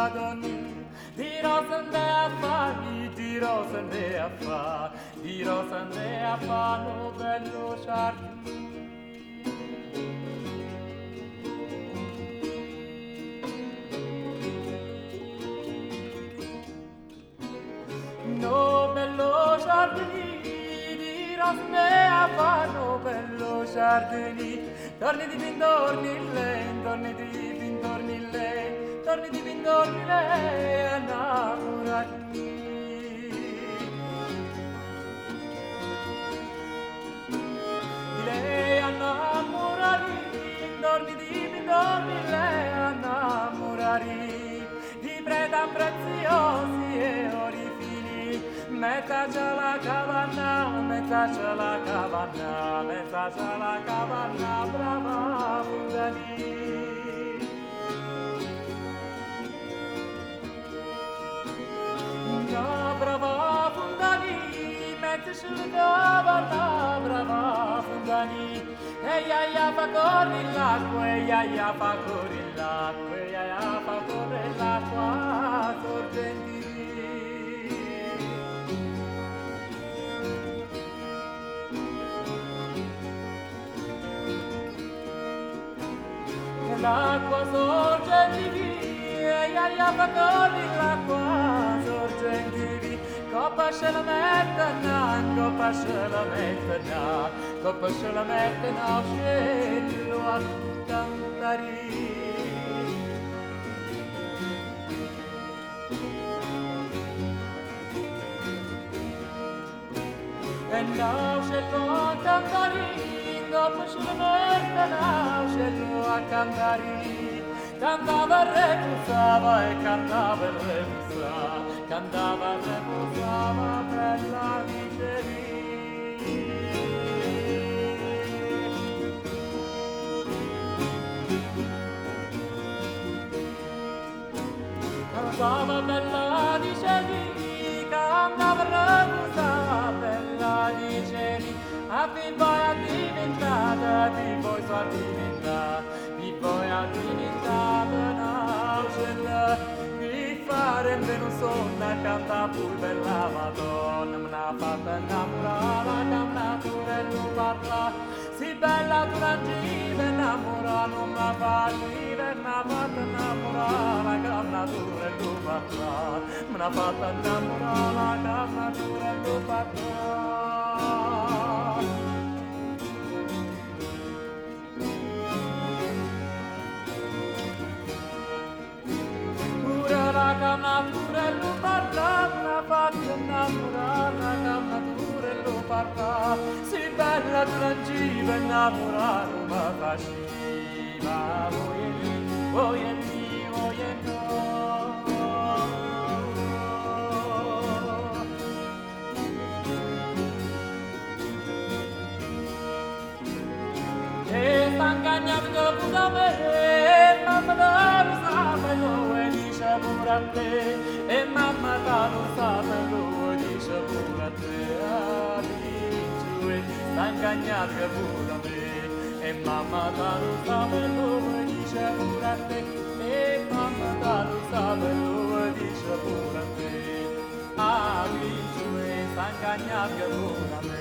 Madonna, di rosa ande a fa, di rosa ande a fa, di rosa ande a fa, no bello giardino. No bello giardini, di rosa ande a fa, no bello giardini, torni di pindorni lei, torni di pindorni lei, torni di pindorni lei, innamorati. Di lei innamorati, torni di pindorni lei, innamorati, di preda preziosi e orifini, metà c'è la cavanna, metà c'è la cavanna, metà c'è la cavanna, brava Fundani. No, brava Fundani, mettici la cavanna, brava Fundani, e ya fa corri l'acqua, e ya fa corri l'acqua, e ya fa corri l'acqua, sorgenti. L'acqua sorge di ya fa corri l'acqua sorge di coppa se la metterà, coppa se la metterà, coppa se la metterà, scello a cantare. E now scello a cantare, dopo se la metterà, scello a cantare. Cantava e repusava e cantava e repusava, cantava e repusava bella dicevi. Cantava bella dicevi, cantava e repusava bella dicevi, a poi a diventata, di poi sua diventata, di poi a diventata un'aucella, di fare meno sonna, canta pur bella Madonna, me n'ha fatta innamorare, canta pure non parla, si bella tu la giva innamorare, non la fa giva, me n'ha fatta innamorare, canta pure non parla, me n'ha fatta innamorare, canta pure non parla. La camnatura lo parla, una fatta innamorare, la camnatura lo parla, si bella trangiva innamorare, ma faceva, voi e lì, voi e no. E stancagnando da me, mamma lo sa, lo è pure a te, e mamma lo sa, lo dice pure a te, amici, sta ingagnato pure a me, e mamma lo sa, lo dice pure a te, e mamma lo sa, lo dice pure a te, amici, sta ingagnato pure a me.